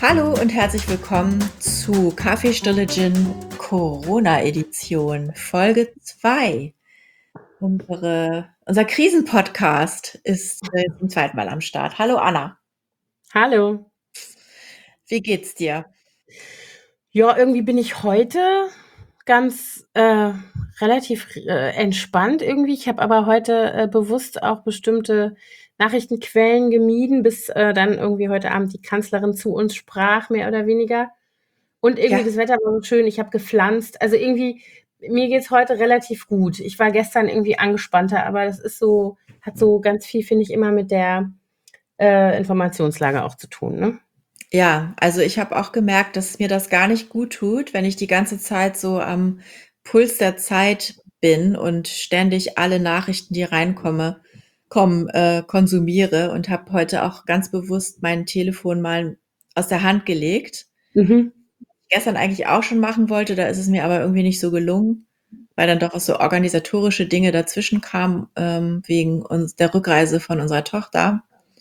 Hallo und herzlich willkommen zu Kaffeestulle Gin Corona-Edition, Folge 2. Unser Krisenpodcast ist zum zweiten Mal am Start. Hallo Anna, Hallo. wie geht's dir? Ja, irgendwie bin ich heute ganz relativ entspannt irgendwie. Ich habe aber heute bewusst auch bestimmte Nachrichtenquellen gemieden, bis dann irgendwie heute Abend die Kanzlerin zu uns sprach, mehr oder weniger. Und irgendwie Ja, das Wetter war so schön, ich habe gepflanzt. Also irgendwie, mir geht's heute relativ gut. Ich war gestern irgendwie angespannter, aber das ist so, hat so ganz viel, finde ich, immer mit der Informationslage auch zu tun, ne? ja, also ich habe auch gemerkt, dass mir das gar nicht gut tut, wenn ich die ganze Zeit so am Puls der Zeit bin und ständig alle Nachrichten, die konsumiere und habe heute auch ganz bewusst mein Telefon mal aus der Hand gelegt. Mhm. Gestern eigentlich auch schon machen wollte, da ist es mir aber irgendwie nicht so gelungen, weil dann doch auch so organisatorische Dinge dazwischen kamen, wegen der Rückreise von unserer Tochter.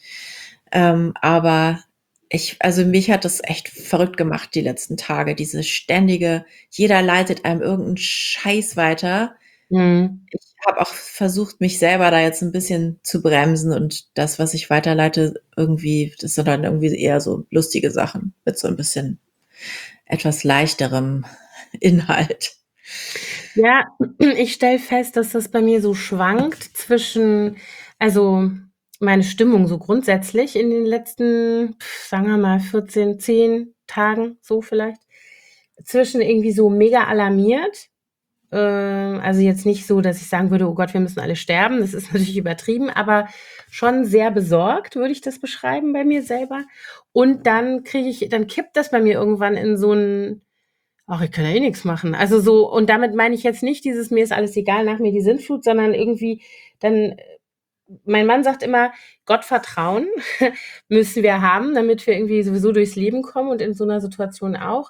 Aber also mich hat das echt verrückt gemacht die letzten Tage, diese ständige, jeder leitet einem irgendeinen Scheiß weiter. Mhm. Ich habe auch versucht, mich selber da jetzt ein bisschen zu bremsen und das, was ich weiterleite, irgendwie, das sind dann irgendwie eher so lustige Sachen mit so ein bisschen etwas leichterem Inhalt. Ja, ich stelle fest, dass das bei mir so schwankt zwischen, also meine Stimmung so grundsätzlich in den letzten, sagen wir mal, 14, 10 Tagen, so vielleicht, zwischen irgendwie so mega alarmiert. Also jetzt nicht so, dass ich sagen würde, oh Gott, wir müssen alle sterben. Das ist natürlich übertrieben, aber schon sehr besorgt, würde ich das beschreiben bei mir selber. Und dann kippt das bei mir irgendwann in so ein, ach, ich kann ja eh nichts machen. Also so, und damit meine ich jetzt nicht dieses, mir ist alles egal, nach mir die Sintflut, sondern irgendwie dann, mein Mann sagt immer, Gottvertrauen müssen wir haben, damit wir irgendwie sowieso durchs Leben kommen und in so einer Situation auch.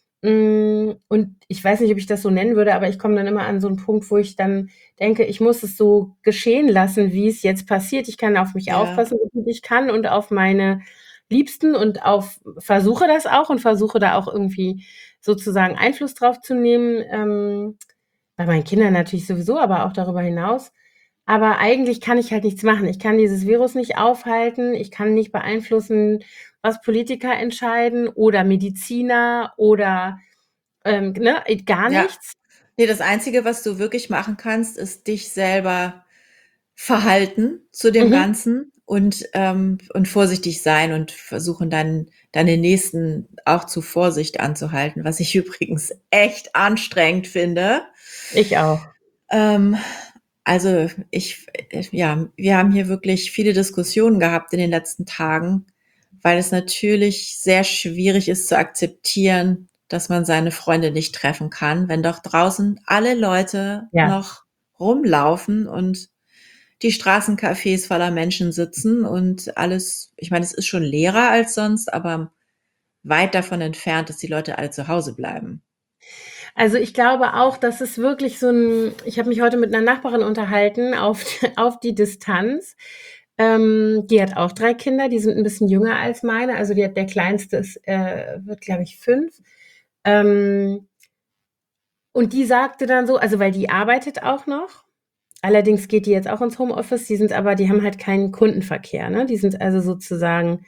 Und ich weiß nicht, ob ich das so nennen würde, aber ich komme dann immer an so einen Punkt, wo ich dann denke, ich muss es so geschehen lassen, wie es jetzt passiert. Ich kann auf mich Ja, aufpassen, so gut ich kann und auf meine Liebsten und versuche das auch und versuche da auch irgendwie sozusagen Einfluss drauf zu nehmen, bei meinen Kindern natürlich sowieso, aber auch darüber hinaus. Aber eigentlich kann ich halt nichts machen. Ich kann dieses Virus nicht aufhalten. Ich kann nicht beeinflussen, was Politiker entscheiden oder Mediziner oder ne, gar ja. nichts. Ne, das Einzige, was du wirklich machen kannst, ist dich selber verhalten zu dem Mhm. Ganzen und vorsichtig sein und versuchen dann deine Nächsten auch zu Vorsicht anzuhalten, was ich übrigens echt anstrengend finde. Ich auch. Ähm, also ja, wir haben hier wirklich viele Diskussionen gehabt in den letzten Tagen, weil es natürlich sehr schwierig ist zu akzeptieren, dass man seine Freunde nicht treffen kann, wenn doch draußen alle Leute Ja. noch rumlaufen und die Straßencafés voller Menschen sitzen und alles, ich meine, es ist schon leerer als sonst, aber weit davon entfernt, dass die Leute alle zu Hause bleiben. Also ich glaube auch, dass es wirklich so ein, ich habe mich heute mit einer Nachbarin unterhalten auf, auf die Distanz. Die hat auch 3 Kinder, die sind ein bisschen jünger als meine. Also der kleinste wird, glaube ich, 5. Ähm, und die sagte dann so, also weil die arbeitet auch noch. Allerdings geht die jetzt auch ins Homeoffice. Die haben halt keinen Kundenverkehr. Ne? Die sind also sozusagen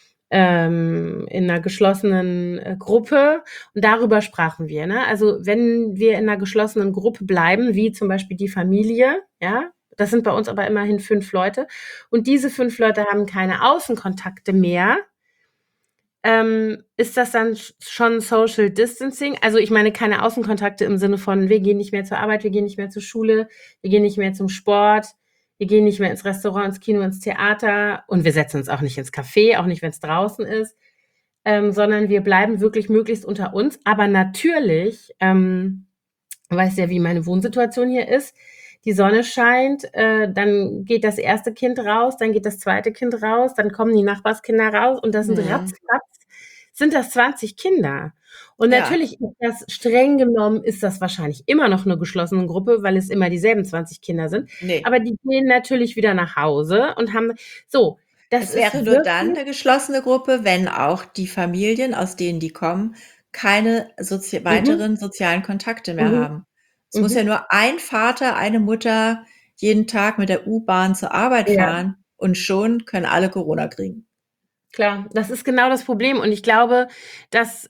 in einer geschlossenen Gruppe, und darüber sprachen wir. Ne? Also wenn wir in einer geschlossenen Gruppe bleiben, wie zum Beispiel die Familie, ja, das sind bei uns aber immerhin 5 Leute, und diese 5 Leute haben keine Außenkontakte mehr, ist das dann schon Social Distancing? Also ich meine keine Außenkontakte im Sinne von, wir gehen nicht mehr zur Arbeit, wir gehen nicht mehr zur Schule, wir gehen nicht mehr zum Sport, wir gehen nicht mehr ins Restaurant, ins Kino, ins Theater, und wir setzen uns auch nicht ins Café, auch nicht, wenn es draußen ist, sondern wir bleiben wirklich möglichst unter uns. Aber natürlich, weißt ja, wie meine Wohnsituation hier ist. Die Sonne scheint, dann geht das erste Kind raus, dann geht das zweite Kind raus, dann kommen die Nachbarskinder raus, und das sind Mhm. ratzfatz, sind das 20 Kinder. Und Ja, natürlich ist das, streng genommen, ist das wahrscheinlich immer noch eine geschlossene Gruppe, weil es immer dieselben 20 Kinder sind. nee. Aber die gehen natürlich wieder nach Hause und haben so. Das Es ist wäre nur dann wirklich eine geschlossene Gruppe, wenn auch die Familien, aus denen die kommen, keine mhm, weiteren sozialen Kontakte mehr mhm, haben. Es muss ja mhm. nur ein Vater, eine Mutter jeden Tag mit der U-Bahn zur Arbeit Ja. fahren und schon können alle Corona kriegen. Klar, das ist genau das Problem. Und ich glaube, dass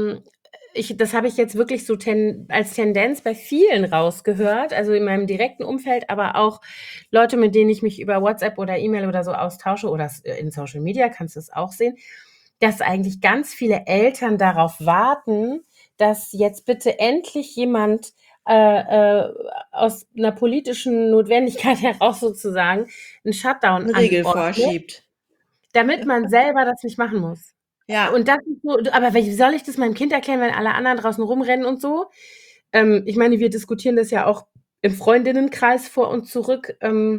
das habe ich jetzt wirklich so als Tendenz bei vielen rausgehört, also in meinem direkten Umfeld, aber auch Leute, mit denen ich mich über WhatsApp oder E-Mail oder so austausche oder in Social Media kannst du es auch sehen, dass eigentlich ganz viele Eltern darauf warten, dass jetzt bitte endlich jemand aus einer politischen Notwendigkeit heraus sozusagen einen Shutdown 'N Riegel anordnet, vorschiebt. damit man selber das nicht machen muss. Ja, Und das ist so, aber wie soll ich das meinem Kind erklären, wenn alle anderen draußen rumrennen und so? Ich meine, wir diskutieren das ja auch im Freundinnenkreis vor und zurück.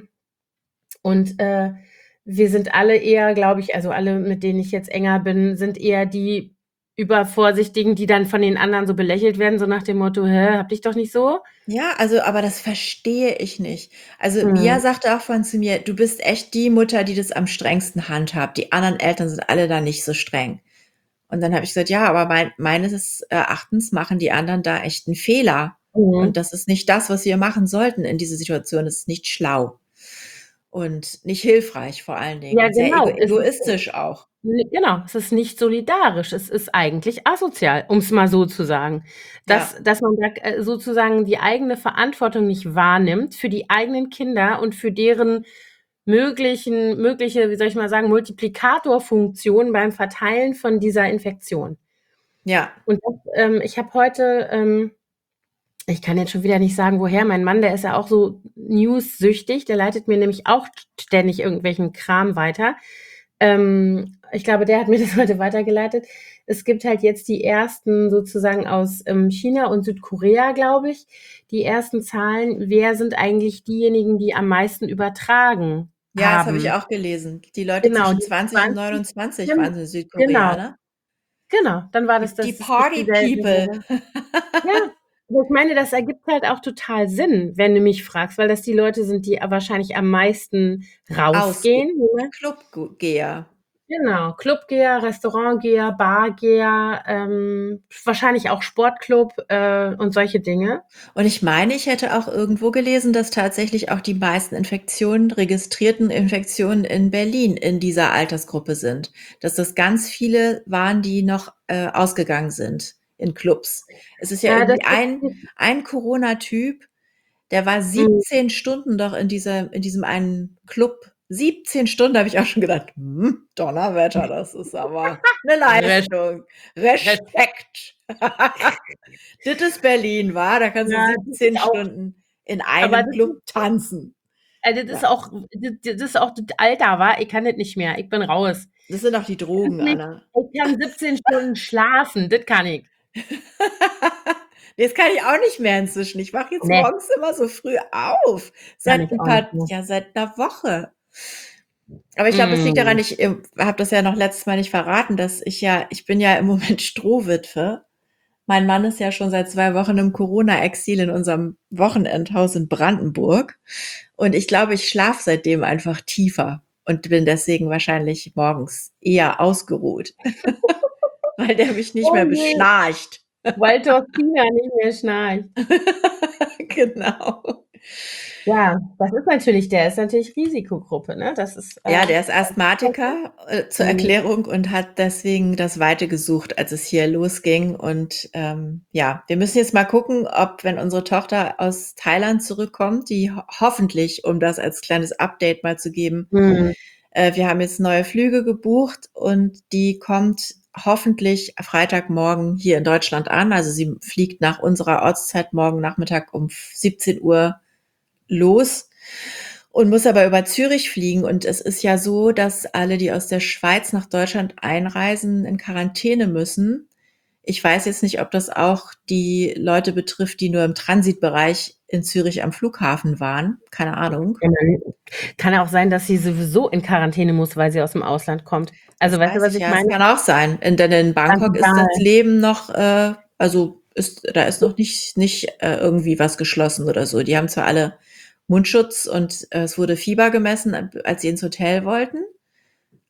Und wir sind alle eher, glaube ich, also alle, mit denen ich jetzt enger bin, sind eher die Übervorsichtigen, die dann von den anderen so belächelt werden, so nach dem Motto, hä, hab dich doch nicht so. ja, also, aber das verstehe ich nicht. Also, Mia Mhm. sagte auch vorhin zu mir: „Du bist echt die Mutter, die das am strengsten handhabt. Die anderen Eltern sind alle da nicht so streng.“ Und dann habe ich gesagt: „Ja, aber meines Erachtens machen die anderen da echt 'n Fehler. Und Mhm. das ist nicht das, was wir machen sollten in dieser Situation. Das ist nicht schlau und nicht hilfreich vor allen Dingen Ja, und sehr genau. egoistisch auch.“ Genau, es ist nicht solidarisch. Es ist eigentlich asozial, um es mal so zu sagen. Ja, Dass man da, sozusagen die eigene Verantwortung nicht wahrnimmt für die eigenen Kinder und für deren mögliche, wie soll ich mal sagen, Multiplikatorfunktion beim Verteilen von dieser Infektion. ja, Und das, ich habe heute, ich kann jetzt schon wieder nicht sagen, woher, mein Mann, der ist ja auch so newssüchtig, der leitet mir nämlich auch ständig irgendwelchen Kram weiter. Ich glaube, der hat mir das heute weitergeleitet. Es gibt halt jetzt die ersten sozusagen aus China und Südkorea, glaube ich, die ersten Zahlen. Wer sind eigentlich diejenigen, die am meisten übertragen ja, das habe ich haben? auch gelesen. Die Leute Genau, zwischen die 20 und 20, 29 waren gen- es in Südkorea, genau, ne? genau. Dann war das, Die das ist nicht Party People. dieselbe. Ja, aber ich meine, das ergibt halt auch total Sinn, wenn du mich fragst, weil das die Leute sind, die wahrscheinlich am meisten Ausge rausgehen, ne? Clubgeher. Genau, Clubgeher, Restaurantgeher, Bargeher, wahrscheinlich auch Sportclub, und solche Dinge. Und ich meine, ich hätte auch irgendwo gelesen, dass tatsächlich auch die meisten registrierten Infektionen in Berlin in dieser Altersgruppe sind. Dass das ganz viele waren, die noch, ausgegangen sind in Clubs. Es ist ja Das irgendwie ist ein Corona-Typ, der war mhm. 17 Stunden doch in diesem einen Club. 17 Stunden, da habe ich auch schon gedacht: Donnerwetter, das ist aber eine Res Leistung. Respekt. Respekt.“ Das ist Berlin, wa? Da kannst du Ja, das ist 17 auch, Stunden in aber einem das Club ist, tanzen. das ist Ja, auch, das ist auch das Alter, wa? Ich kann das nicht mehr. Ich bin raus. das sind doch die Das ist Drogen, nicht, Anna. ich kann 17 Stunden schlafen, das kann ich. Das kann ich auch nicht mehr inzwischen. Ich wache jetzt Ne, morgens immer so früh auf, kann ich auch nicht mehr. seit 'ner Woche. Aber ich glaube, es liegt daran, Mhm. ich, habe das ja noch letztes Mal nicht verraten, dass ich bin ja im Moment Strohwitwe. Mein Mann ist ja schon seit 2 Wochen im Corona-Exil in unserem Wochenendhaus in Brandenburg. Und ich glaube, ich schlafe seitdem einfach tiefer und bin deswegen wahrscheinlich morgens eher ausgeruht, weil der mich nicht Oh mehr je, beschnarcht. weil Tortina nicht mehr schnarcht. Genau. Ja, der ist natürlich Risikogruppe, ne? Das ist, Ja, der ist Asthmatiker, zur mhm. Erklärung und hat deswegen das Weite gesucht, als es hier losging. Und ja, wir müssen jetzt mal gucken, ob, wenn unsere Tochter aus Thailand zurückkommt, die hoffentlich, um das als kleines Update mal zu geben, Mhm. wir haben jetzt neue Flüge gebucht und die kommt hoffentlich Freitagmorgen hier in Deutschland an. Also sie fliegt nach unserer Ortszeit morgen Nachmittag um 17 Uhr los und muss aber über Zürich fliegen. Und es ist ja so, dass alle, die aus der Schweiz nach Deutschland einreisen, in Quarantäne müssen. Ich weiß jetzt nicht, ob das auch die Leute betrifft, die nur im Transitbereich in Zürich am Flughafen waren. Keine Ahnung. Ja, kann auch sein, dass sie sowieso in Quarantäne muss, weil sie aus dem Ausland kommt. Also, Das weißt du, weiß was ich ich ja. Es meine? kann auch sein. Denn in Ganz Bangkok ist das egal. Leben noch, also da ist noch nicht irgendwie was geschlossen oder so. Die haben zwar alle Mundschutz und es wurde Fieber gemessen, als sie ins Hotel wollten.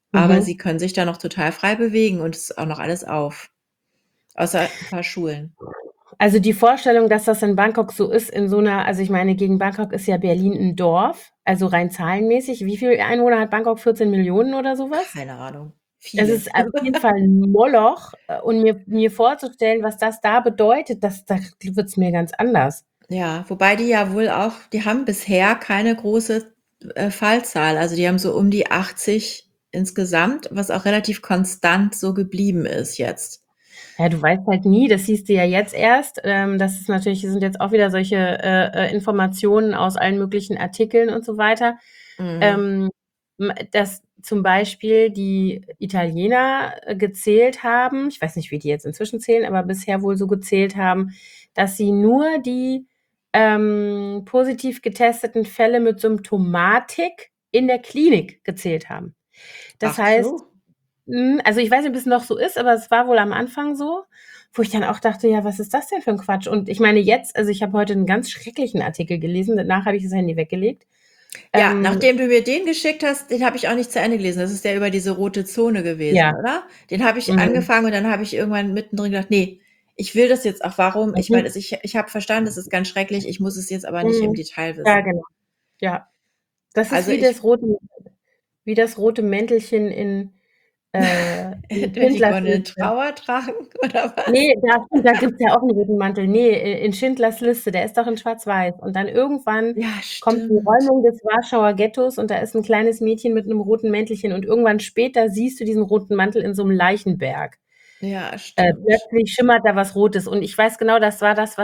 aber Mhm. sie können sich da noch total frei bewegen und es ist auch noch alles auf, außer ein paar Schulen. Also die Vorstellung, dass das in Bangkok so ist, in so einer, also ich meine, gegen Bangkok ist ja Berlin ein Dorf, also rein zahlenmäßig. Wie viele Einwohner hat Bangkok? 14 Millionen oder sowas? Keine Ahnung. Es Viele. ist auf jeden Fall ein Moloch, und mir vorzustellen, was das da bedeutet, da wird's mir ganz anders. Ja, wobei die ja wohl auch, die haben bisher keine große Fallzahl. Also die haben so um die 80 insgesamt, was auch relativ konstant so geblieben ist jetzt. Ja, du weißt halt nie, das siehst du ja jetzt erst. Das ist natürlich, sind jetzt auch wieder solche Informationen aus allen möglichen Artikeln und so weiter. Mhm. Ähm, dass zum Beispiel die Italiener gezählt haben, ich weiß nicht, wie die jetzt inzwischen zählen, aber bisher wohl so gezählt haben, dass sie nur die positiv getesteten Fälle mit Symptomatik in der Klinik gezählt haben. Das Ach heißt, so. also ich weiß nicht, ob es noch so ist, aber es war wohl am Anfang so, wo ich dann auch dachte, ja, was ist das denn für ein Quatsch? Und ich meine jetzt, also ich habe heute einen ganz schrecklichen Artikel gelesen, danach habe ich das Handy weggelegt. Ja, Ähm, nachdem du mir den geschickt hast, den habe ich auch nicht zu Ende gelesen. Das ist der über diese rote Zone gewesen, ja, oder? Den habe ich mhm, angefangen und dann habe ich irgendwann mittendrin gedacht, nee, ich will das jetzt auch. Warum? Ich meine, mhm, ich habe verstanden, das ist ganz schrecklich. Ich muss es jetzt aber nicht im mhm. Detail Ja, wissen. genau. Ja, das ist Also ich, wie das rote Mäntelchen in wenn die Schindlers Gondeln Liste. Trauer tragen oder was? Ne, da gibt's ja auch 'n roten Mantel. Ne, in Schindlers Liste, der ist doch in Schwarz-Weiß. Und dann irgendwann Ja, kommt die stimmt. Räumung des Warschauer Ghettos und da ist 'n kleines Mädchen mit 'nem roten Mäntelchen und irgendwann später siehst du diesen roten Mantel in so 'nem Leichenberg. Ja, stimmt. Plötzlich schimmert da was Rotes und ich weiß genau, das war das,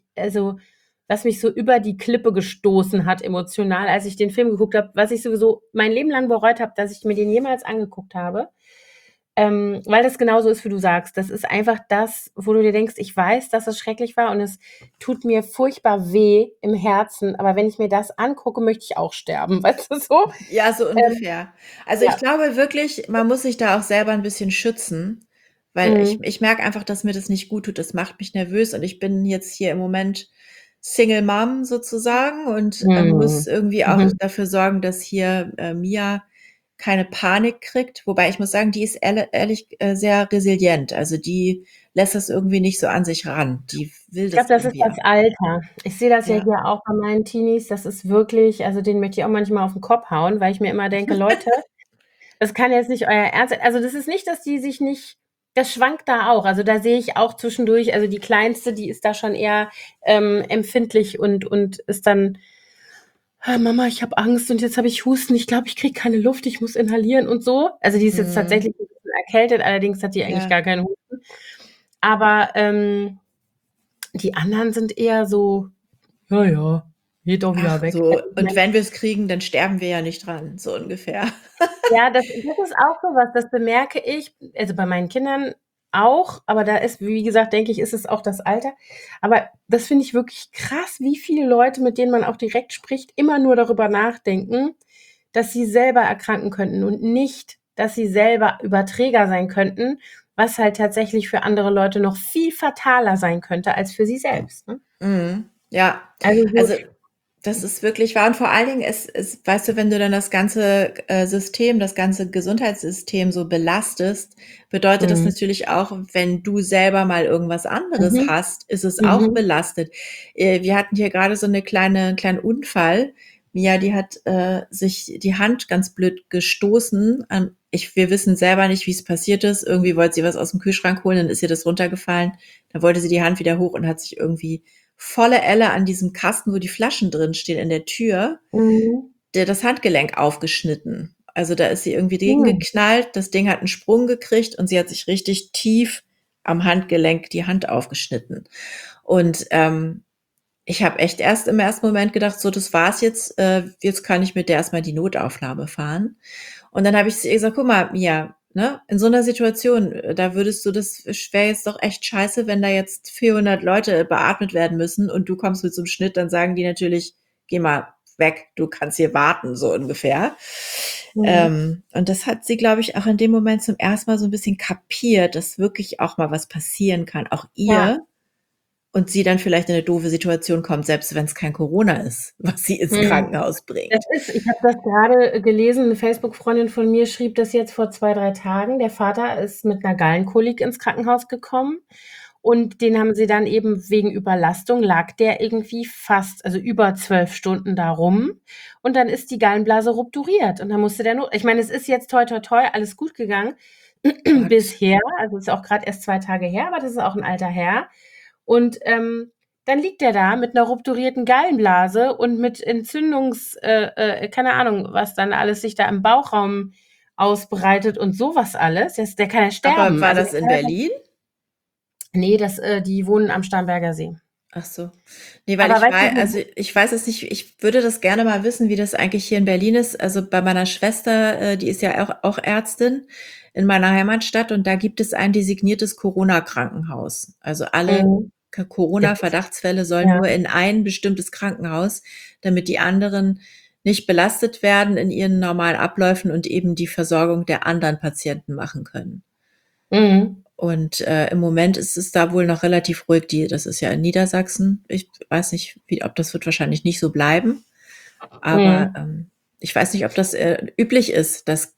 was mich so über die Klippe gestoßen hat emotional, als ich den Film geguckt habe, was ich sowieso mein Leben lang bereut habe, dass ich mir den jemals angeguckt habe. Weil das genauso ist, wie du sagst. Das ist einfach das, wo du dir denkst, ich weiß, dass es schrecklich war und es tut mir furchtbar weh im Herzen, aber wenn ich mir das angucke, möchte ich auch sterben, weißt du so? Ja, so Ähm, ungefähr. Also ich ja. glaube wirklich, man muss sich da auch selber ein bisschen schützen, weil Mhm. ich merke einfach, dass mir das nicht gut tut. Das macht mich nervös und ich bin jetzt hier im Moment Single Mom sozusagen und muss Mhm. irgendwie auch Mhm. dafür sorgen, dass hier Mia keine Panik kriegt. Wobei ich muss sagen, die ist ehrlich sehr resilient. Also die lässt das irgendwie nicht so an sich ran. Die will Ich glaube, das das ist irgendwie das auch. Alter. Ich sehe das ja Ja. hier auch bei meinen Teenies. Das ist wirklich, also denen möchte ich auch manchmal auf den Kopf hauen, weil ich mir immer denke, Leute, das kann jetzt nicht euer Ernst sein. Also das ist nicht, dass die sich nicht, das schwankt da auch. Also da sehe ich auch zwischendurch, also die Kleinste, die ist da schon eher empfindlich und ist dann, ah, Mama, ich habe Angst und jetzt habe ich Husten. Ich glaube, ich kriege keine Luft, ich muss inhalieren und so. Also die ist jetzt Mhm. tatsächlich ein bisschen erkältet, allerdings hat die eigentlich Ja. gar keinen Husten. Aber die anderen sind eher so, ja, ja, geht auch wieder Ach weg. so, Also ich und meine, wenn wir es kriegen, dann sterben wir ja nicht dran, so ungefähr. ja, das ist auch so was, das bemerke ich, also bei meinen Kindern auch, aber da ist, wie gesagt, denke ich, ist es auch das Alter. Aber das finde ich wirklich krass, wie viele Leute, mit denen man auch direkt spricht, immer nur darüber nachdenken, dass sie selber erkranken könnten und nicht, dass sie selber Überträger sein könnten, was halt tatsächlich für andere Leute noch viel fataler sein könnte als für sie selbst, ne? Mhm. Ja, Also so, also das ist wirklich wahr und vor allen Dingen, es weißt du, wenn du dann das ganze System, das ganze Gesundheitssystem so belastest, bedeutet das mhm, natürlich auch, wenn du selber mal irgendwas anderes mhm, hast, ist es auch mhm, belastet. Wir hatten hier gerade so kleinen Unfall. Mia, die hat sich die Hand ganz blöd gestoßen. Wir wissen selber nicht, wie es passiert ist. Irgendwie wollte sie was aus dem Kühlschrank holen, dann ist ihr das runtergefallen. Dann wollte sie die Hand wieder hoch und hat sich irgendwie volle Elle an diesem Kasten, wo die Flaschen drin stehen, in der Tür, mhm, das Handgelenk aufgeschnitten. Also da ist sie irgendwie mhm. gegengeknallt, das Ding hat einen Sprung gekriegt und sie hat sich richtig tief am Handgelenk die Hand aufgeschnitten. Und ich habe echt erst im ersten Moment gedacht, so, das war's jetzt, jetzt kann ich mit der erstmal die Notaufnahme fahren. Und dann habe ich zu ihr gesagt, guck mal, Mia, ne, in so einer Situation, da würdest du, das wäre jetzt doch echt scheiße, wenn da jetzt 400 Leute beatmet werden müssen und du kommst mit so einem Schnitt, dann sagen die natürlich, geh mal weg, du kannst hier warten, so ungefähr. Mhm. Und das hat sie, glaube ich, auch in dem Moment zum ersten Mal so ein bisschen kapiert, dass wirklich auch mal was passieren kann, auch Ja, ihr. und sie dann vielleicht in eine doofe Situation kommt, selbst wenn es kein Corona ist, was sie ins Mhm. Krankenhaus Das bringt. ist Ich habe das gerade gelesen, 'ne Facebook-Freundin von mir schrieb das jetzt vor 2, 3 Tagen. Der Vater ist mit 'ner Gallenkolik ins Krankenhaus gekommen und den haben sie dann eben wegen Überlastung lag der irgendwie fast also über 12 Stunden da rum und dann ist die Gallenblase rupturiert und dann musste der ich meine, es ist jetzt toi toi toi alles gut gegangen Gott. bisher, also ist auch grad erst 2 Tage her, aber das ist auch 'n alter Herr und, dann liegt der da mit 'ner rupturierten Gallenblase und mit keine Ahnung, was dann alles sich da im Bauchraum ausbreitet und so was alles. Der kann ja Aber sterben. war Also, das der in kann ja Berlin? ne, die wohnen am Starnberger See. Ach so. Ne, weil Aber weißt du, so ich weiß es nicht, ich würde das gerne mal wissen, wie das eigentlich hier in Berlin ist. Also, bei meiner Schwester, die ist ja auch Ärztin in meiner Heimatstadt und da gibt es ein designiertes Corona-Krankenhaus. Also, alle mhm, das ist Corona-Verdachtsfälle sollen ja, nur in ein bestimmtes Krankenhaus, damit die anderen nicht belastet werden in ihren normalen Abläufen und eben die Versorgung der anderen Patienten machen können. mhm, Und, im Moment ist es da wohl noch relativ ruhig. Das ist ja in Niedersachsen. Ich weiß nicht, ob das wird wahrscheinlich nicht so bleiben, aber, mhm. ich weiß nicht, ob das, üblich ist, dass,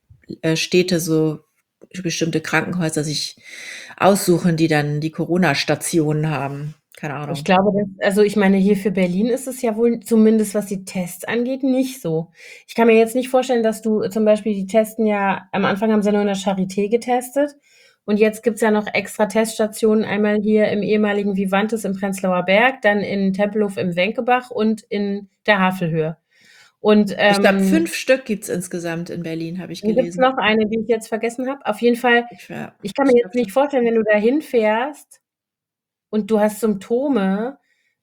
Städte so bestimmte Krankenhäuser sich aussuchen, die dann die Corona-Stationen haben. Keine Ich Ahnung. glaube, ich meine, hier für Berlin ist es ja wohl zumindest, was die Tests angeht, nicht so. Ich kann mir jetzt nicht vorstellen, dass du zum Beispiel die testen ja am Anfang haben sie ja nur in der Charité getestet und jetzt gibt's ja noch extra Teststationen, einmal hier im ehemaligen Vivantes im Prenzlauer Berg, dann in Tempelhof im Wenkebach und in der Havelhöhe. Und, Ich glaube, 5 Stück gibt's insgesamt in Berlin, habe ich dann gibt's gelesen. noch eine, die ich jetzt vergessen habe. Auf jeden Fall, ich kann mir Ich jetzt glaube nicht schon. vorstellen, wenn du da hinfährst und du hast Symptome,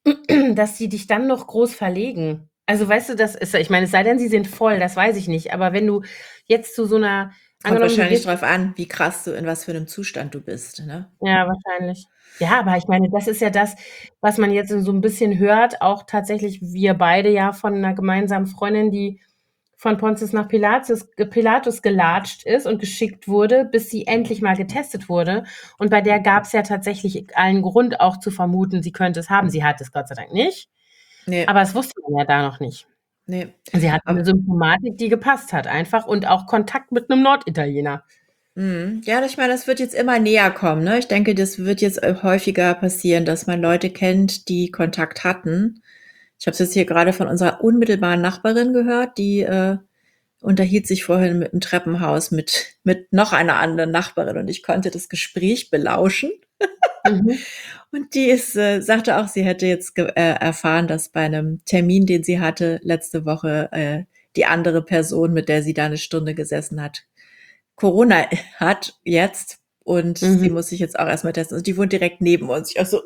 dass sie dich dann noch groß verlegen. Also, weißt du, das ist ich meine, es sei denn, sie sind voll, das weiß ich nicht. Aber wenn du jetzt zu so 'ner Kommt angenommen, du wahrscheinlich gehst drauf an, wie krass du in was für 'nem Zustand du bist, ne? ja, wahrscheinlich. Ja, aber ich meine, das ist ja das, was man jetzt so 'n bisschen hört, auch tatsächlich wir beide ja von 'ner gemeinsamen Freundin, die von Pontius nach Pilatus gelatscht ist und geschickt wurde, bis sie endlich mal getestet wurde. Und bei der gab's ja tatsächlich allen Grund auch zu vermuten, sie könnte es haben. Sie hat es Gott sei Dank nicht, Ne, aber das wusste man ja da noch nicht. ne. Sie hatte 'ne Ab Symptomatik, die gepasst hat einfach und auch Kontakt mit 'nem Norditaliener. Mhm. Ja, ich meine, das wird jetzt immer näher kommen, ne? Ich denke, das wird jetzt, häufiger passieren, dass man Leute kennt, die Kontakt hatten. Ich habe es jetzt hier gerade von unserer unmittelbaren Nachbarin gehört, die, unterhielt sich vorhin im Treppenhaus mit noch einer anderen Nachbarin und ich konnte das Gespräch belauschen. Mhm, Und die sagte auch, sie hätte jetzt erfahren, dass bei einem Termin, den sie hatte letzte Woche, die andere Person, mit der sie da eine Stunde gesessen hat, Corona hat jetzt und sie mhm, muss sich jetzt auch erst mal testen. Und die wohnt direkt neben uns. Ich auch so,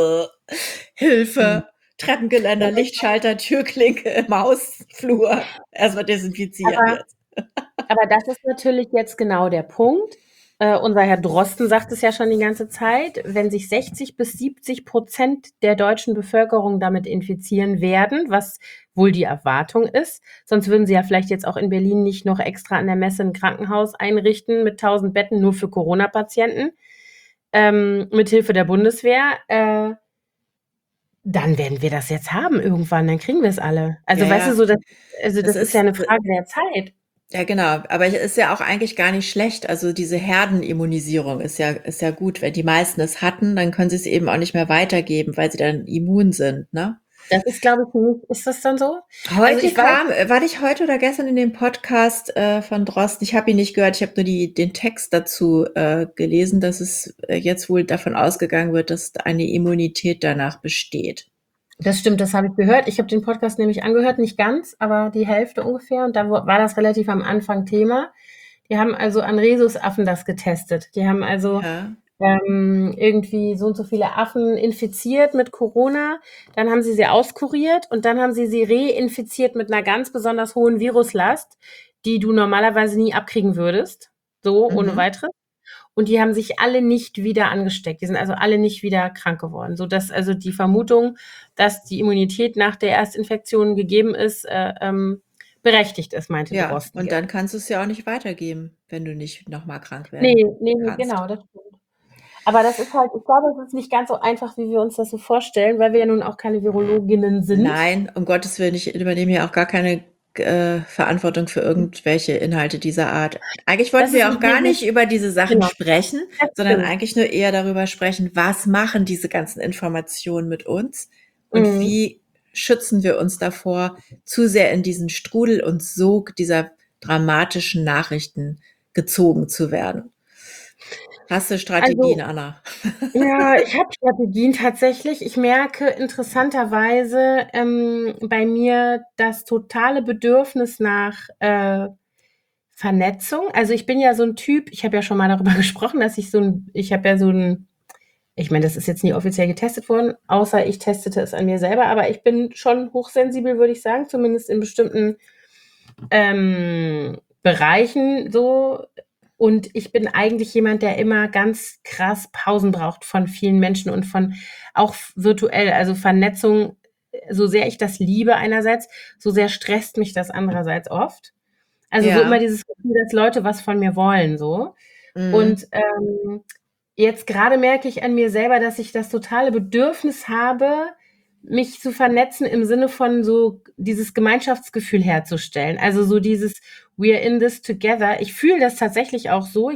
mhm. Hilfe, Ja, Treppengeländer, Lichtschalter, Türklinke im Hausflur. Erst mal desinfizieren aber jetzt. Aber das ist natürlich jetzt genau der Punkt. Unser Herr Drosten sagt es ja schon die ganze Zeit, wenn sich 60 bis 70% der deutschen Bevölkerung damit infizieren werden, was wohl die Erwartung ist, sonst würden sie ja vielleicht jetzt auch in Berlin nicht noch extra an der Messe ein Krankenhaus einrichten mit 1000 Betten nur für Corona-Patienten, mit Hilfe der Bundeswehr. Dann werden wir das jetzt haben irgendwann, dann kriegen wir es alle. Ja, Also, weißt du, ja, das das ist ja ist eine Frage der Zeit. ja, genau. Aber es ist ja auch eigentlich gar nicht schlecht. Also diese Herdenimmunisierung ist ja gut. Wenn die meisten es hatten, dann können sie es eben auch nicht mehr weitergeben, weil sie dann immun sind, ne? Das ist, glaube ich, nicht ist das dann so? Also, Heute ich weiß war nicht heute oder gestern in dem Podcast von Drosten, ich habe ihn nicht gehört, ich habe nur den Text dazu gelesen, dass es jetzt wohl davon ausgegangen wird, dass eine Immunität danach besteht. das stimmt, das habe ich gehört. Ich habe den Podcast nämlich angehört, nicht ganz, aber die Hälfte ungefähr und da war das relativ am Anfang Thema. Die haben also an Rhesusaffen das getestet. Die haben also, Ja, irgendwie so und so viele Affen infiziert mit Corona, dann haben sie auskuriert und dann haben sie reinfiziert mit 'ner ganz besonders hohen Viruslast, die du normalerweise nie abkriegen würdest, so ohne mhm. Weiteres. Und die haben sich alle nicht wieder angesteckt. Die sind also alle nicht wieder krank geworden, sodass also die Vermutung, dass die Immunität nach der Erstinfektion gegeben ist, berechtigt ist, meinte Ja, Drosten und jetzt. dann kannst du es ja auch nicht weitergeben, wenn du nicht noch mal krank Ne, werden ne, ne, kannst. genau, das stimmt. Aber das ist halt, ich glaube, es ist nicht ganz so einfach, wie wir uns das so vorstellen, weil wir ja nun auch keine Virologinnen sind. Nein, um Gottes Willen, ich übernehme ja auch gar keine Verantwortung für irgendwelche Inhalte dieser Art. Eigentlich wollten Das ist wir auch mit gar mir nicht über diese Sachen genau, sprechen, das sondern stimmt. eigentlich nur eher darüber sprechen, was machen diese ganzen Informationen mit uns und Mhm. wie schützen wir uns davor, zu sehr in diesen Strudel und Sog dieser dramatischen Nachrichten gezogen zu werden. Hast du Strategien, Also, Anna? ja, ich habe Strategien tatsächlich. Ich merke interessanterweise, bei mir das totale Bedürfnis nach, Vernetzung. Also, ich bin ja so 'n Typ, ich habe ja schon mal darüber gesprochen, dass ich habe ja so 'n, ich meine, das ist jetzt nie offiziell getestet worden, außer ich testete es an mir selber, aber ich bin schon hochsensibel, würde ich sagen, zumindest in bestimmten Bereichen so. Und ich bin eigentlich jemand, der immer ganz krass Pausen braucht von vielen Menschen und von auch virtuell, also Vernetzung. So sehr ich das liebe einerseits, so sehr stresst mich das andererseits oft. Also so immer Ja. dieses Gefühl, dass Leute was von mir wollen, so. Mhm. Und jetzt gerade merke ich an mir selber, dass ich das totale Bedürfnis habe, mich zu vernetzen im Sinne von so dieses Gemeinschaftsgefühl herzustellen. Also so dieses "We're in this together". Ich fühle das tatsächlich auch so.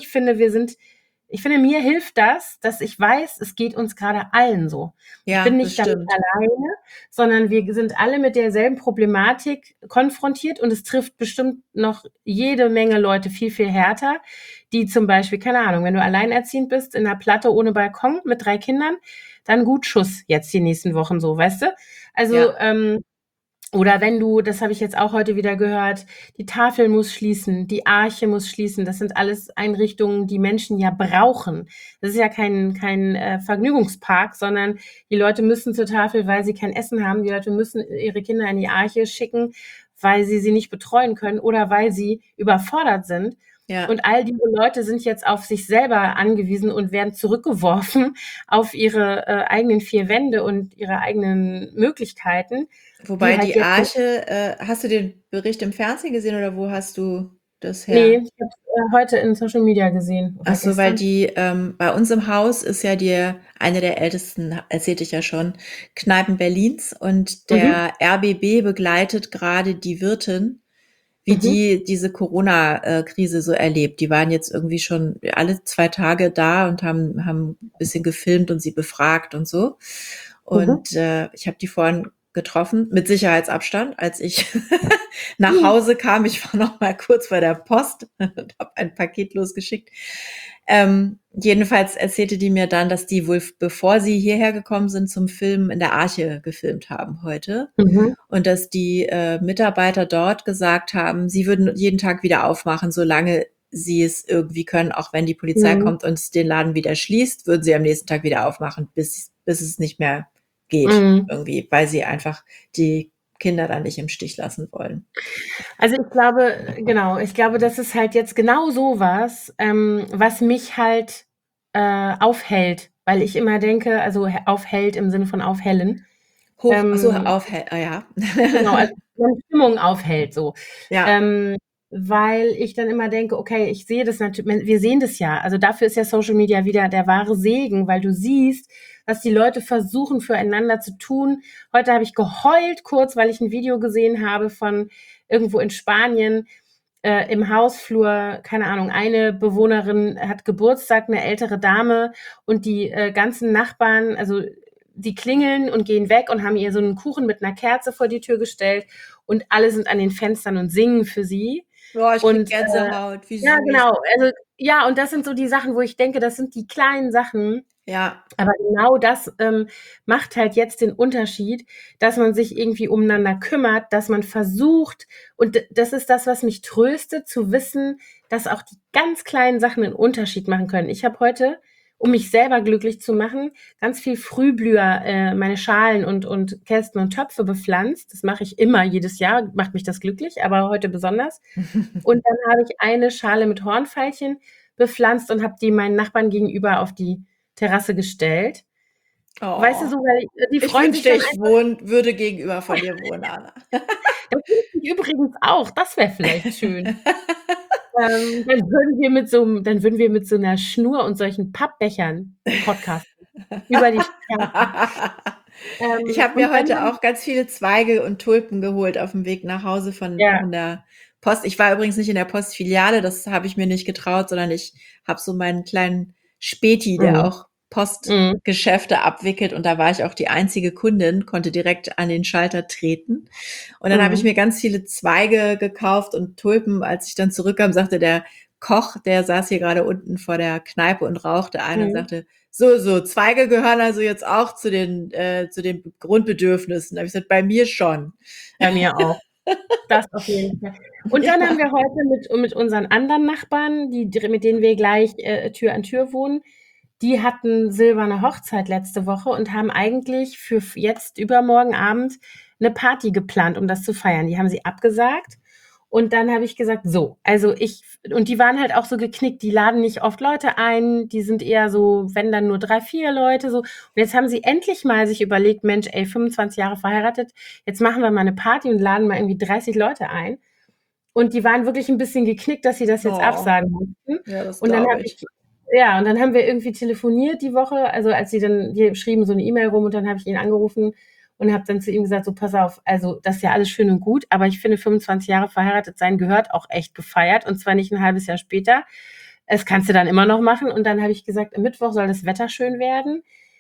Ich finde, mir hilft das, dass ich weiß, es geht uns gerade allen so. Ich bin Ja, das nicht damit stimmt. alleine, sondern wir sind alle mit derselben Problematik konfrontiert und es trifft bestimmt noch jede Menge Leute viel, viel härter, die zum Beispiel, keine Ahnung, wenn du alleinerziehend bist in einer Platte ohne Balkon mit 3 Kindern, dann gut Schuss jetzt die nächsten Wochen so, weißt du? Also, Ja. oder wenn du, das habe ich jetzt auch heute wieder gehört, die Tafel muss schließen, die Arche muss schließen. Das sind alles Einrichtungen, die Menschen ja brauchen. Das ist ja kein Vergnügungspark, sondern die Leute müssen zur Tafel, weil sie kein Essen haben. Die Leute müssen ihre Kinder in die Arche schicken, weil sie nicht betreuen können oder weil sie überfordert sind. Ja. Und all diese Leute sind jetzt auf sich selber angewiesen und werden zurückgeworfen auf ihre eigenen 4 Wände und ihre eigenen Möglichkeiten, die Wobei halt die jetzt, Arche, hast du den Bericht im Fernsehen gesehen oder wo hast du das nee, her? ich habe heute in Social Media gesehen Ach oder so, weil gestern. die bei uns im Haus ist ja eine der ältesten, erzählte ich ja schon, Kneipen Berlins und Mhm, der RBB begleitet gerade die Wirtin, wie mhm, die diese Corona-Krise so erlebt. Die waren jetzt irgendwie schon alle 2 Tage da und haben ein bisschen gefilmt und sie befragt und so. mhm, Und ich habe die vorhin getroffen, mit Sicherheitsabstand, als ich nach mhm, Hause kam. Ich war noch mal kurz bei der Post und habe ein Paket losgeschickt. Jedenfalls erzählte die mir dann, dass die wohl, bevor sie hierher gekommen sind zum Filmen, in der Arche gefilmt haben heute. mhm, Und dass die Mitarbeiter dort gesagt haben, sie würden jeden Tag wieder aufmachen, solange sie es irgendwie können, auch wenn die Polizei mhm, kommt und den Laden wieder schließt, würden sie am nächsten Tag wieder aufmachen, bis es nicht mehr geht, mhm. irgendwie, weil sie einfach die Kinder dann nicht im Stich lassen wollen. Also, ich glaube, genau, ich glaube, das ist halt jetzt genau so was, was mich halt, aufhält, weil ich immer denke, also, aufhält im Sinne von aufhellen. So Ähm aufhält, ah ja. Genau, also meine Stimmung aufhält so. Ja, Ähm, Weil ich dann immer denke: „Okay, ich sehe das wir sehen das ja." Also, dafür ist ja Social Media wieder der wahre Segen, weil du siehst, was die Leute versuchen, füreinander zu tun. Heute habe ich geheult kurz, weil ich 'n Video gesehen habe von irgendwo in Spanien, im Hausflur, keine Ahnung, eine Bewohnerin hat Geburtstag, 'ne ältere Dame, und die, ganzen Nachbarn, also die klingeln und gehen weg und haben ihr so einen Kuchen mit einer Kerze vor die Tür gestellt und alle sind an den Fenstern und singen für sie. boah, ich krieg Und Gänsehaut, wie ja, süß. genau. Also, ja, und das sind so die Sachen, wo ich denke, das sind die kleinen Sachen, Ja, aber genau das, macht halt jetzt den Unterschied, dass man sich irgendwie umeinander kümmert, dass man versucht, und das ist das, was mich tröstet, zu wissen, dass auch die ganz kleinen Sachen 'nen Unterschied machen können. Ich habe heute, um mich selber glücklich zu machen, ganz viel Frühblüher, meine Schalen und Kästen und Töpfe bepflanzt. Das mache ich immer jedes Jahr, macht mich das glücklich, aber heute besonders. Und dann habe ich eine Schale mit Hornfeilchen bepflanzt und habe die meinen Nachbarn gegenüber auf die Terrasse gestellt. Weißt du, oh. so, weil die Ich freuen sich wünschte, dann ich einfach. würde gegenüber von dir wohnen, Anna. Das wünsche ich übrigens auch. Das wäre vielleicht schön. Dann würden wir mit so 'ner Schnur und solchen Pappbechern podcasten über die Straße. Ich habe mir Und dann heute haben auch ganz viele Zweige und Tulpen geholt auf dem Weg nach Hause ja, von der Post. Ich war übrigens nicht in der Postfiliale, das habe ich mir nicht getraut, sondern ich habe so meinen kleinen Späti, der mhm, auch mhm, Postgeschäfte abwickelt, und da war ich auch die einzige Kundin, konnte direkt an den Schalter treten. Und dann habe ich mhm, mir ganz viele Zweige gekauft und Tulpen. Als ich dann zurückkam, sagte der Koch, der saß hier gerade unten vor der Kneipe und rauchte ein, und mhm. sagte: So, Zweige gehören also jetzt auch zu den Grundbedürfnissen. Da habe ich gesagt, bei mir schon. Bei mir auch. Das auf jeden Fall. Und dann haben Ja, wir heute mit unseren anderen Nachbarn, mit denen wir gleich Tür an Tür wohnen, die hatten silberne Hochzeit letzte Woche und haben eigentlich für jetzt übermorgen Abend eine Party geplant, um das zu feiern. Die haben sie abgesagt. Und dann habe ich gesagt, so, und die waren halt auch so geknickt, die laden nicht oft Leute ein, die sind eher so, wenn dann nur 3, 4 Leute so. Und jetzt haben sie endlich mal sich überlegt, Mensch, ey, 25 Jahre verheiratet, jetzt machen wir mal eine Party und laden mal irgendwie 30 Leute ein. Und die waren wirklich ein bisschen geknickt, dass sie das jetzt oh, absagen mussten. ja, das Und dann glaube habe ich ich. ja, und dann haben wir irgendwie telefoniert die Woche, also als sie dann, die schrieben so eine E-Mail rum und dann habe ich ihn angerufen und habe dann zu ihm gesagt, so pass auf, also das ist ja alles schön und gut, aber ich finde 25 Jahre verheiratet sein gehört auch echt gefeiert und zwar nicht ein halbes Jahr später. Das kannst du dann immer noch machen. Und dann habe ich gesagt, am Mittwoch soll das Wetter schön werden.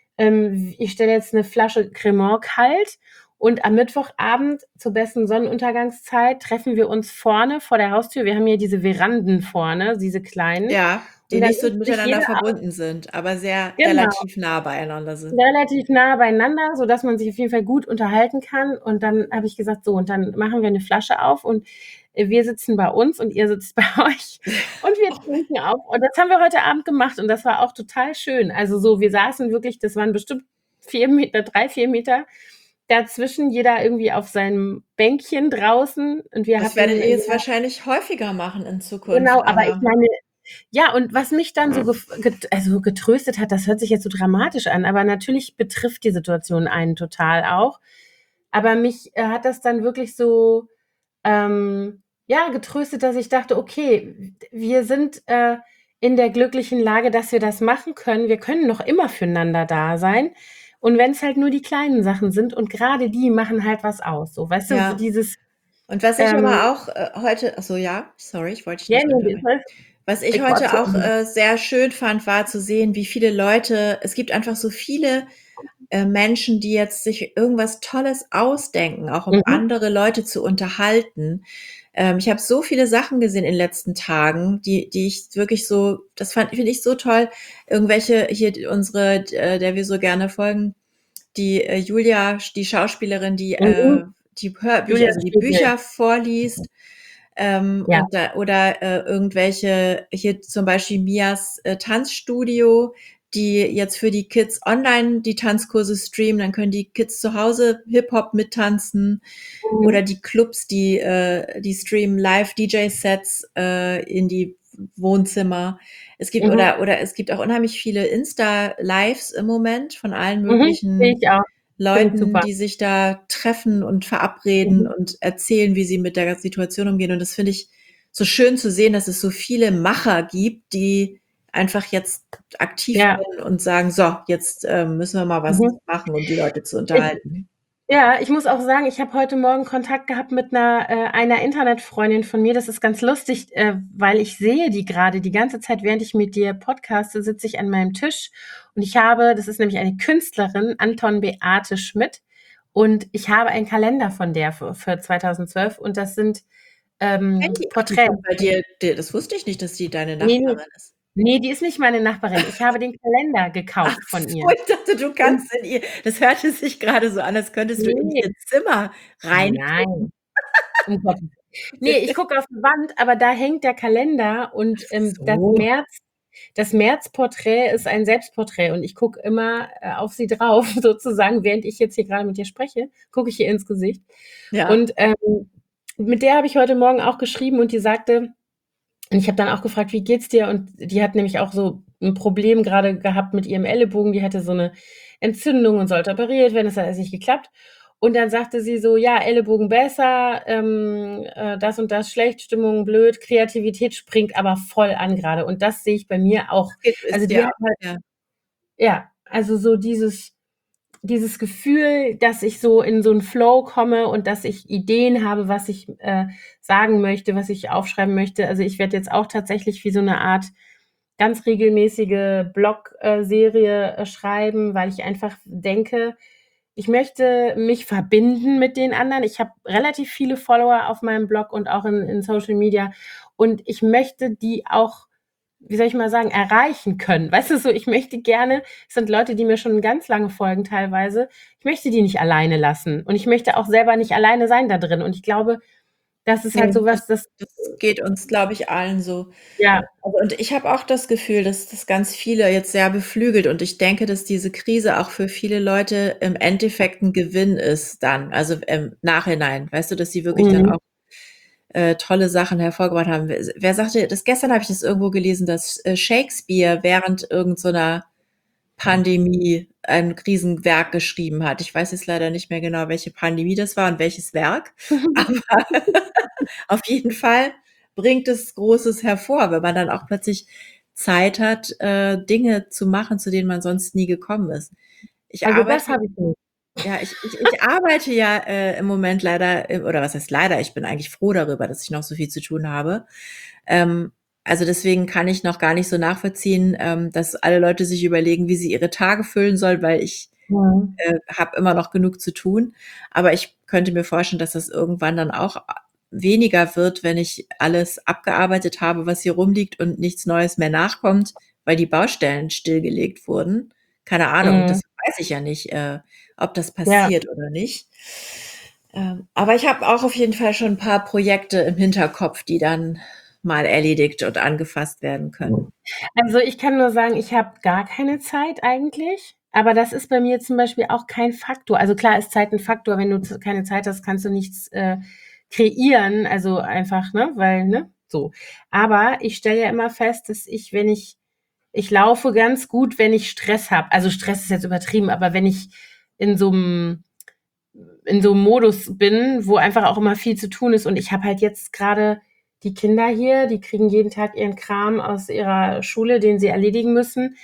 Ich stelle jetzt eine Flasche Cremant kalt und am Mittwochabend zur besten Sonnenuntergangszeit treffen wir uns vorne vor der Haustür. Wir haben hier diese Veranden vorne, diese kleinen. Ja, die Und dann nicht so isst sich miteinander jeder verbunden sind, aber sehr genau, relativ nah beieinander sind. relativ nah beieinander, sodass man sich auf jeden Fall gut unterhalten kann. Und dann habe ich gesagt, so, und dann machen wir eine Flasche auf und wir sitzen bei uns und ihr sitzt bei euch und wir trinken auf. Und das haben wir heute Abend gemacht und das war auch total schön. Also so, wir saßen wirklich, das waren bestimmt 4 Meter, 3, 4 Meter dazwischen, jeder irgendwie auf seinem Bänkchen draußen und wir Das werdet hatten, ihr jetzt wahrscheinlich häufiger machen in genau, Zukunft, aber ich aber meine, ja, und was mich dann so also getröstet hat, das hört sich jetzt so dramatisch an, aber natürlich betrifft die Situation einen total auch. Aber mich hat das dann wirklich so ja, getröstet, dass ich dachte, okay, wir sind in der glücklichen Lage, dass wir das machen können. Wir können noch immer füreinander da sein. Und wenn es halt nur die kleinen Sachen sind und gerade die machen halt was aus. So, weißt du, ja. dieses, Und was ich ähm, aber auch heute, ach so, ja, sorry, ich wollte dich ja, nicht nee, unterbrechen. Was ich ich war heute zu auch Ende. sehr schön fand, war zu sehen, wie viele Leute, es gibt einfach so viele Menschen, die jetzt sich irgendwas Tolles ausdenken, auch um Mhm, andere Leute zu unterhalten. Ich habe so viele Sachen gesehen in den letzten Tagen, die ich wirklich so, finde ich so toll. Irgendwelche hier unsere, der wir so gerne folgen, die Julia, die Schauspielerin, mhm. die Hörbücher, Julia also die Stiegel. Bücher vorliest, Ja. oder irgendwelche, hier zum Beispiel Mias Tanzstudio, die jetzt für die Kids online die Tanzkurse streamen, dann können die Kids zu Hause Hip-Hop mittanzen, oder Mhm. die Clubs, die streamen Live-DJ-Sets in die Wohnzimmer. Es gibt Mhm. oder es gibt auch unheimlich viele Insta-Lives im Moment von allen Mhm. Sehe möglichen ich auch. Finde ich Leuten, super. die sich da treffen und verabreden Mhm. und erzählen, wie sie mit der Situation umgehen. Und das finde ich so schön zu sehen, dass es so viele Macher gibt, die einfach jetzt aktiv Ja. werden und sagen, so, jetzt müssen wir mal was Mhm. machen, um die Leute zu Ich, unterhalten. Ja, ich muss auch sagen, ich habe heute Morgen Kontakt gehabt mit einer Internetfreundin von mir. Das ist ganz lustig, weil ich sehe die gerade die ganze Zeit, während ich mit dir podcaste, sitze ich an meinem Tisch und das ist nämlich eine Künstlerin, Anton Beate Schmidt, und ich habe einen Kalender von der für 2012 und das sind Kennt die? Ach, die Porträts. wohnt bei dir. Das wusste ich nicht, dass die deine Nee, nee, Nachbarin ist. nee, die ist nicht meine Nachbarin. Ich habe den Kalender Ach gekauft von so, ihr. ich dachte, du Und kannst in ihr. Das hörte sich gerade so an, als könntest du in nee, ihr Zimmer rein. nein. Um Gottes Willen. Ne, ich gucke auf die Wand, aber da hängt der Kalender und, So. das Märzporträt ist ein Selbstporträt und ich gucke immer, auf sie drauf sozusagen, während ich jetzt hier grade mit dir spreche, gucke ich ihr ins Gesicht. Ja. Und, mit der habe ich heute Morgen auch geschrieben und die sagte, und ich habe dann auch gefragt: „Wie geht's dir?“ Und die hat nämlich auch so 'n Problem grade gehabt mit ihrem Ellenbogen. Die hatte so 'ne Entzündung und sollte operiert werden. Das hat alles nicht geklappt. Und dann sagte sie so, ja, Ellenbogen besser, das und das schlecht, Stimmung blöd, Kreativität springt aber voll an gerade. Und das sehe ich bei mir auch. Also Ist die dir hat auch, halt, ja. ja, also so dieses Gefühl, dass ich so in so 'n Flow komme und dass ich Ideen habe, was ich, sagen möchte, was ich aufschreiben möchte. Also, ich werde jetzt auch tatsächlich wie so 'ne Art ganz regelmäßige Blog Serie, schreiben, weil ich einfach denke, ich möchte mich verbinden mit den anderen. Ich habe relativ viele Follower auf meinem Blog und auch in Social Media und ich möchte die auch, wie soll ich mal sagen, erreichen können. Weißt du, so, ich möchte gerne, es sind Leute, die mir schon ganz lange folgen teilweise, ich möchte die nicht alleine lassen und ich möchte auch selber nicht alleine sein da drin. Und ich glaube, das ist halt Ne, so was, das, das geht uns, glaube ich, allen so. ja, Also, und ich habe auch das Gefühl, dass das ganz viele jetzt sehr beflügelt und ich denke, dass diese Krise auch für viele Leute im Endeffekt 'n Gewinn ist dann, also im Nachhinein. Weißt du, dass sie wirklich dann mhm, auch, tolle Sachen hervorgebracht haben. Wer sagte das, gestern habe ich das irgendwo gelesen, dass, Shakespeare während irgend so 'ner Pandemie ein Riesenwerk geschrieben hat. Ich weiß jetzt leider nicht mehr genau, welche Pandemie das war und welches Werk, aber auf jeden Fall bringt es Großes hervor, wenn man dann auch plötzlich Zeit hat, Dinge zu machen, zu denen man sonst nie gekommen ist. Ich also arbeite das habe ich nicht. ja, ich arbeite ja, im Moment leider, oder was heißt leider, ich bin eigentlich froh darüber, dass ich noch so viel zu tun habe. Ähm, also deswegen kann ich noch gar nicht so nachvollziehen, dass alle Leute sich überlegen, wie sie ihre Tage füllen sollen, weil ich Mhm. habe immer noch genug zu tun. Aber ich könnte mir vorstellen, dass das irgendwann dann auch weniger wird, wenn ich alles abgearbeitet habe, was hier rumliegt und nichts Neues mehr nachkommt, weil die Baustellen stillgelegt wurden. Keine Ahnung, Mhm. das weiß ich ja nicht, ob das Ja. passiert oder nicht. Aber ich habe auch auf jeden Fall schon ein paar Projekte im Hinterkopf, die dann mal erledigt und angefasst werden können. Also, ich kann nur sagen, ich habe gar keine Zeit eigentlich, aber das ist bei mir zum Beispiel auch kein Faktor. Also, klar ist Zeit 'n Faktor, wenn du z keine Zeit hast, kannst du nichts, kreieren, also einfach, ne, weil, ne, so. Aber ich stelle ja immer fest, dass ich, wenn ich laufe ganz gut, wenn ich Stress habe. Also, Stress ist jetzt übertrieben, aber wenn ich in so 'nem in so 'nem Modus bin, wo einfach auch immer viel zu tun ist und ich habe halt jetzt grade die Kinder hier, die kriegen jeden Tag ihren Kram aus ihrer Schule, den sie erledigen müssen.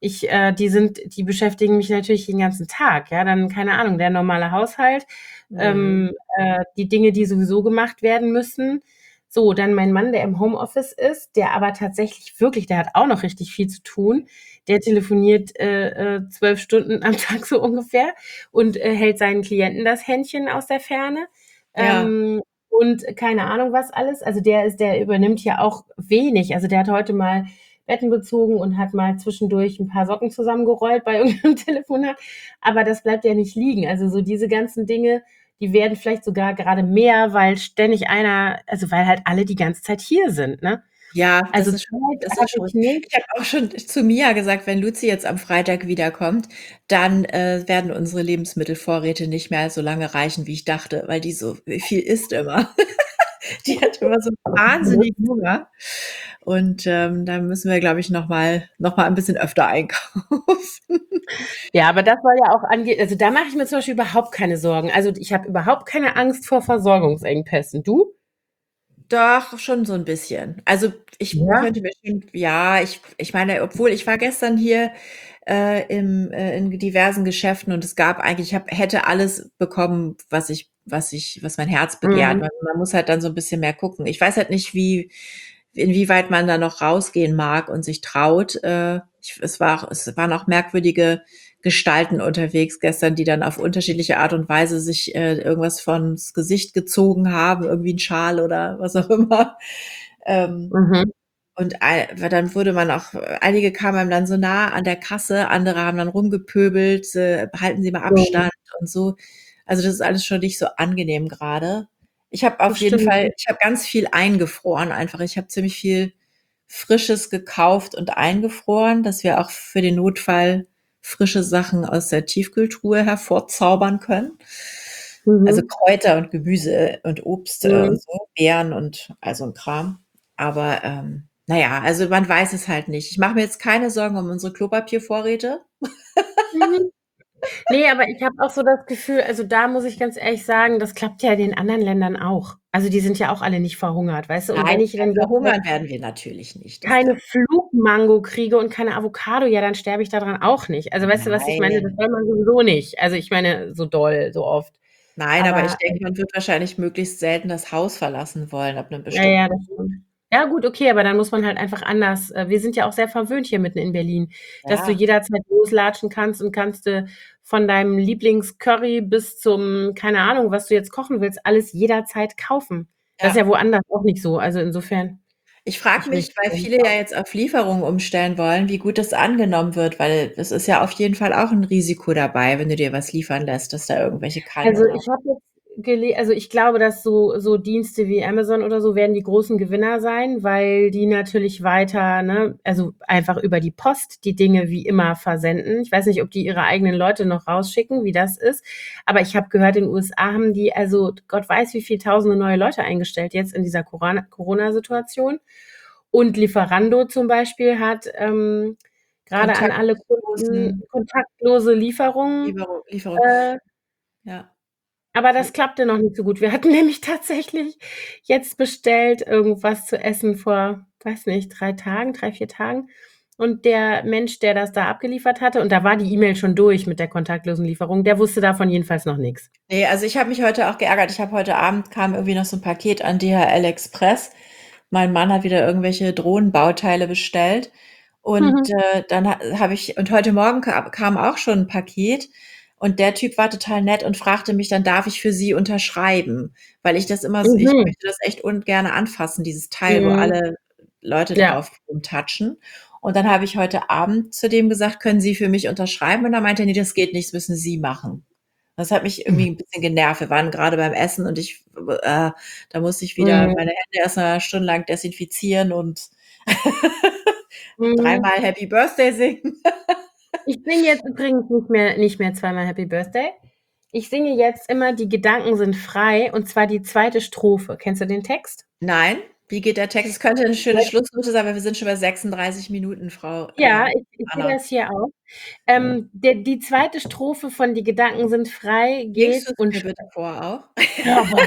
Die beschäftigen mich natürlich den ganzen Tag, ja, dann, keine Ahnung, der normale Haushalt, Mhm. die Dinge, die sowieso gemacht werden müssen. So, dann mein Mann, der im Homeoffice ist, der aber tatsächlich wirklich, der hat auch noch richtig viel zu tun. Der telefoniert 12 Stunden am Tag so ungefähr und hält seinen Klienten das Händchen aus der Ferne. Ja. Und keine Ahnung was alles. Also der übernimmt ja auch wenig. Also der hat heute mal Betten bezogen und hat mal zwischendurch ein paar Socken zusammengerollt bei irgendeinem Telefonat. Aber das bleibt ja nicht liegen. Also so diese ganzen Dinge, die werden vielleicht sogar gerade mehr, weil ständig einer, also weil halt alle die ganze Zeit hier sind, ne? Ja, Also Zeit das ist habe schon ich richtig. Ich nicht. habe auch schon zu Mia gesagt, wenn Luzi jetzt am Freitag wiederkommt, dann, werden unsere Lebensmittelvorräte nicht mehr so lange reichen, wie ich dachte, weil die so viel isst immer. Die hat immer so wahnsinnigen Hunger und, da müssen wir, glaube ich, noch mal ein bisschen öfter einkaufen. Ja, aber das soll ja auch angehen. Also da mache ich mir zum Beispiel überhaupt keine Sorgen. Also ich habe überhaupt keine Angst vor Versorgungsengpässen. Du? Doch, schon so 'n bisschen. Also, ich Ja. könnte mir schon, ja, ich meine, obwohl ich war gestern hier, in diversen Geschäften und es gab eigentlich, hätte alles bekommen, was mein Herz begehrt. Mhm. Man muss halt dann so 'n bisschen mehr gucken. Ich weiß halt nicht, inwieweit man da noch rausgehen mag und sich traut. Es waren auch merkwürdige Gestalten unterwegs gestern, die dann auf unterschiedliche Art und Weise sich, irgendwas vors Gesicht gezogen haben, irgendwie 'n Schal oder was auch immer. Ähm, Mhm. und dann wurde man auch, einige kamen einem dann so nah an der Kasse, andere haben dann rumgepöbelt, „Halten Sie mal Mhm. Abstand" und so. Also, das ist alles schon nicht so angenehm grade. Das stimmt. Ich habe ganz viel eingefroren einfach. Ich habe ziemlich viel Frisches gekauft und eingefroren, dass wir auch für den Notfall frische Sachen aus der Tiefkühltruhe hervorzaubern können. Also, Mhm. Kräuter und Gemüse und Obst, Mhm. und so, Beeren und all so 'n Kram. Aber, na ja, also, man weiß es halt nicht. Ich mache mir jetzt keine Sorgen um unsere Klopapiervorräte. Mhm. Ne, aber ich habe auch so das Gefühl, also da muss ich ganz ehrlich sagen, das klappt ja in den anderen Ländern auch. Also, die sind ja auch alle nicht verhungert, weißt du? Und Nein, wenn ich dann jetzt verhungern werden wir natürlich nicht, das keine darf Flugmango kriege und keine Avocado, ja, dann sterbe ich da dran auch nicht. Also, weißt du, was ich meine? Das nein. soll man sowieso nicht. Also, ich meine, so doll, so oft. Nein, aber ich Aber, denke, man wird wahrscheinlich möglichst selten das Haus verlassen wollen ab 'nem ja, ja, bestimmten das Punkt. stimmt. Ja gut, okay, aber dann muss man halt einfach anders wir sind ja auch sehr verwöhnt hier mitten in Berlin, dass du Ja, jederzeit loslatschen kannst und kannst du von deinem Lieblingscurry bis zum keine Ahnung, was du jetzt kochen willst, alles jederzeit kaufen. Das ist ja ja. woanders auch nicht so. Also, insofern, Ich frage ich mich, richte weil mich viele ja aus. jetzt auf Lieferung umstellen wollen, wie gut das angenommen wird, weil es ist ja auf jeden Fall auch 'n Risiko dabei, wenn du dir was liefern lässt, dass da irgendwelche Keime Also, drauf ich habe jetzt also, ich glaube, dass so Dienste wie Amazon oder so werden die großen Gewinner sein, weil die natürlich weiter, ne, also, einfach über die Post die Dinge wie immer versenden. Ich weiß nicht, ob die ihre eigenen Leute noch rausschicken, wie das ist, aber ich habe gehört, in USA haben die also Gott weiß wie viel Tausende neue Leute eingestellt jetzt in dieser Corona-Situation. Und Lieferando zum Beispiel hat, grade an alle Kunden kontaktlosen kontaktlose Lieferungen, Lieferung. äh Ja. aber das klappte noch nicht so gut. Wir hatten nämlich tatsächlich jetzt bestellt irgendwas zu essen vor, weiß nicht, 3 Tagen, 3, 4 Tagen. Und der Mensch, der das da abgeliefert hatte und da war die E-Mail schon durch mit der kontaktlosen Lieferung, der wusste davon jedenfalls noch nix. Ne, also ich habe mich heute auch geärgert. Ich habe heute Abend kam irgendwie noch so 'n Paket an DHL Express. Mein Mann hat wieder irgendwelche Drohnenbauteile bestellt und, dann habe ich und heute Morgen kam auch schon 'n Paket und der Typ war total nett und fragte mich dann: „Darf ich für Sie unterschreiben?“ Weil ich das immer so ich Mhm. möchte das echt ungerne anfassen, dieses Teil, wo Mhm. alle Leute Ja. drauf rumtatschen. Und dann habe ich heute Abend zu dem gesagt: „Können Sie für mich unterschreiben?“ Und dann meinte er: „Ne, das geht nicht, das müssen Sie machen.“ Das hat mich irgendwie 'n bisschen genervt. Wir waren grade beim Essen und da musste ich wieder Mhm. meine Hände erst mal stundenlang desinfizieren und Mhm. dreimal Happy Birthday singen. Ich singe jetzt übrigens nicht mehr zweimal Happy Birthday. Ich singe jetzt immer „Die Gedanken sind frei" und zwar die 2. Strophe. Kennst du den Text? Nein, wie geht der Text? Es könnte 'ne schöne Schlussnote sein, aber wir sind schon bei 36 Minuten, Frau, Ja, ich sehe Anna. das hier auch. Die 2. Strophe von „Die Gedanken sind frei" Singst geht du's und mir bitte vor auch? ja, boah,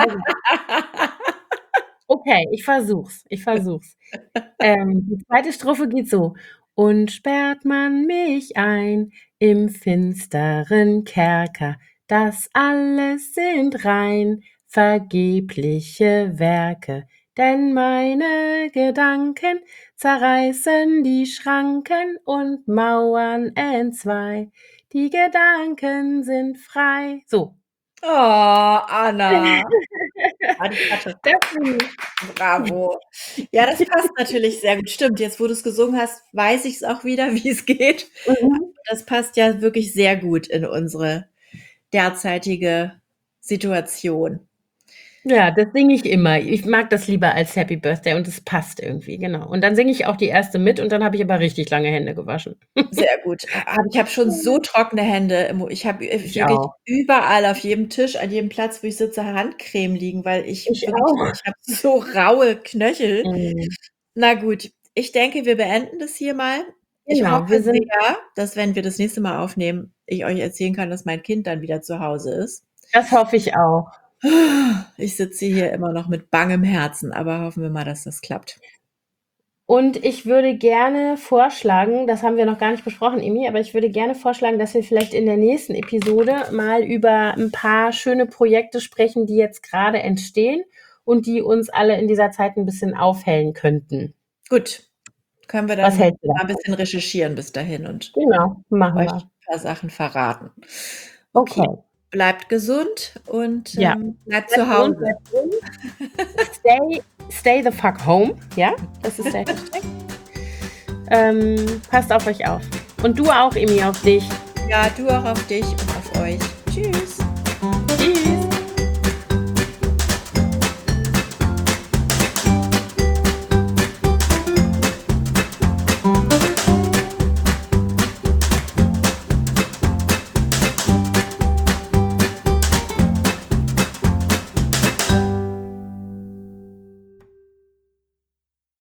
okay, ich versuche es, ich versuche es. Die 2. Strophe geht so: „Und sperrt man mich ein im finsteren Kerker, das alles sind rein vergebliche Werke, denn meine Gedanken zerreißen die Schranken und Mauern entzwei. Die Gedanken sind frei." So. Oh, Anna. Ah, die Klatsche. Das singe ich. Bravo. Ja, das passt natürlich sehr gut. Stimmt, jetzt, wo du's gesungen hast, weiß ich's auch wieder, wie's geht. Mhm. Das passt ja wirklich sehr gut in unsere derzeitige Situation. Ja, das singe ich immer. Ich mag das lieber als Happy Birthday und es passt irgendwie, genau. Und dann singe ich auch die erste mit und dann habe ich aber richtig lange Hände gewaschen. Sehr gut. Ich habe schon so trockene Hände ich habe, Ich wirklich auch. überall auf jedem Tisch, an jedem Platz, wo ich sitze, Handcreme liegen, weil Ich auch. ich habe so raue Knöchel. Mhm. Na gut, ich denke, wir beenden das hier mal. Ich Genau, wir hoffe sind sehr, dass, wenn wir das nächste Mal aufnehmen, ich euch erzählen kann, dass mein Kind dann wieder zu Hause ist. das hoffe ich auch. Ich sitze hier immer noch mit bangem Herzen, aber hoffen wir mal, dass das klappt. Und ich würde gerne vorschlagen, das haben wir noch gar nicht besprochen, Emmi, aber ich würde gerne vorschlagen, dass wir vielleicht in der nächsten Episode mal über 'n paar schöne Projekte sprechen, die jetzt grade entstehen und die uns alle in dieser Zeit 'n bisschen aufhellen könnten. Gut, können wir Was dann hältst du mal 'n davon? bisschen recherchieren bis dahin und Genau, machen euch wir. 'n paar Sachen verraten. Okay, Okay. bleibt gesund und, Ja. bleibt Bleibt zu gesund, Hause. bleibt drin. Stay the fuck home, ja? Das ist der Hashtag. Passt auf euch auf. Und du auch, Emmi, auf dich. Ja, du auch auf dich und auf euch. Tschüss.